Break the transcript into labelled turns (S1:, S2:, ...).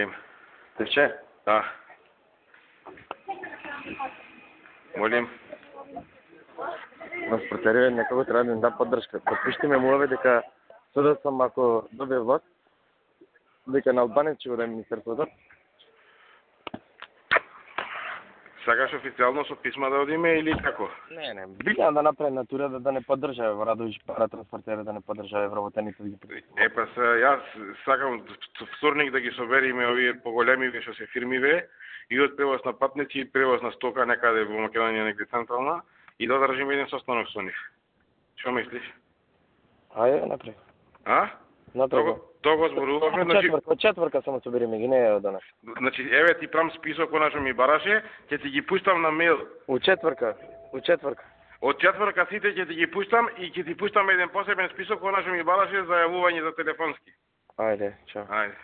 S1: Молим.
S2: Тече?
S1: Да. Молим.
S2: Нас протерува некако треба да им да поддршка. Подпишите мемуави дека судот сам ако добие власт, дека на Албанец ќе го даде министерството.
S1: Сакаш официјално со писма да одиме или како?
S2: Не, билјам да направи натура да не поддржа Радович паратранспортера, да не поддржа евровотените да ги поддржа.
S1: Па јас сакам вторник да ги собериме овие поголемиве што се фирмиве и од превоз на патници и превоз на стока некаде во Македонија негде централна и да одржиме еден состанок со нив. Што мислиш?
S2: Ајде, направи.
S1: А?
S2: Направи.
S1: Тоа зборувавме, значи
S2: Четврка само собериме ги, не е од данас.
S1: Значи еве ти прам список кој ми бараше, ќе ти ги пуштам на мејл.
S2: У четврка.
S1: Од четврка сите ќе ти ги пуштам и ќе ти пуштам еден посебен список кој ми бараше за јавување за телефонски.
S2: Ајде, чао.
S1: Ајде.